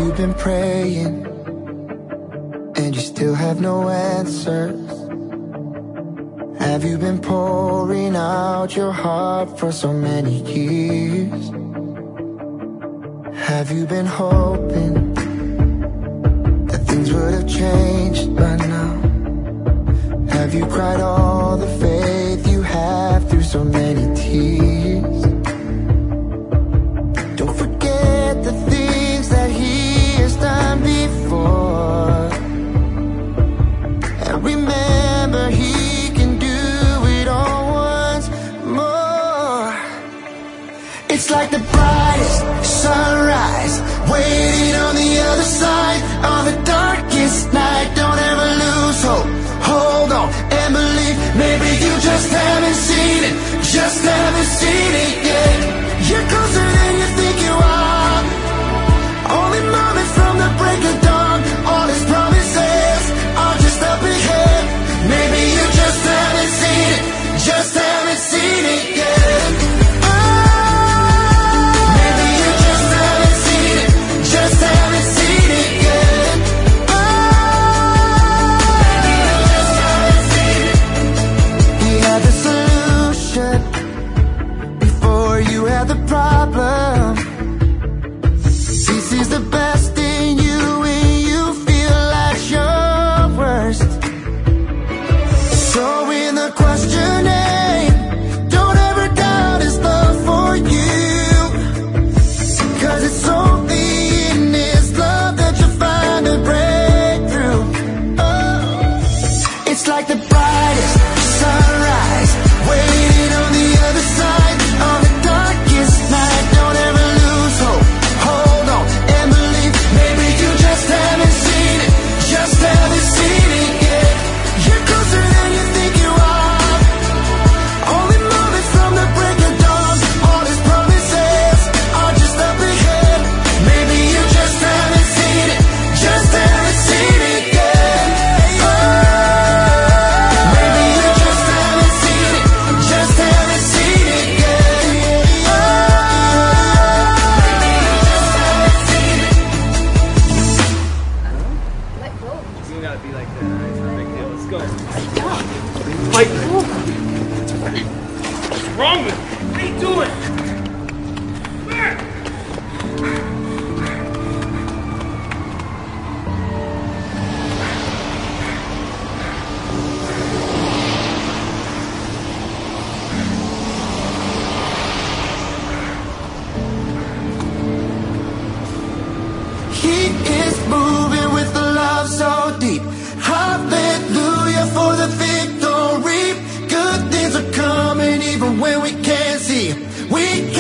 you been praying and you still have no answers? Have you been pouring out your heart for so many years? Have you been hoping that things would have changed by now? Have you cried all the faith you have through so many tears? Don't forget the things that He has done before, and remember He can do it all once more. It's like the brightest sunrise waiting on the other side of the darkest night. Don't ever lose hope, hold on and believe. Maybe you just haven't seen it, just haven't seen it yet. You're closer than you think you are, only moments from the break of dawn. All His promises are just up ahead. Maybe you just haven't seen it, just haven't seen it yet. Maybe you just haven't seen it, just haven't seen it yet. Maybe you just haven't seen it. He had the solution before you had the problem. He sees the best in you when you feel at your worst. So in the questioning, don't ever doubt His love for you, 'cause it's only in His love that you'll find a breakthrough. Oh, it's like the brightest sunrise waiting on the other side of the darkest night. Don't ever lose hope, hold on and believe. Maybe you just haven't seen it, just haven't seen it yet. You're closer than you think you are, only moments from the break of dawn. All His promises are just up ahead. Maybe you just haven't seen it, just haven't seen it yet. Maybe you just haven't seen it, just haven't seen it yet. Maybe you just haven't seen it. Let go. You gotta be like that. It's not a big deal. Let's go. Fight. What's wrong with you? What are you doing? He is moving with a love so deep. Hallelujah for the victory. Good things are coming even when we can't see. We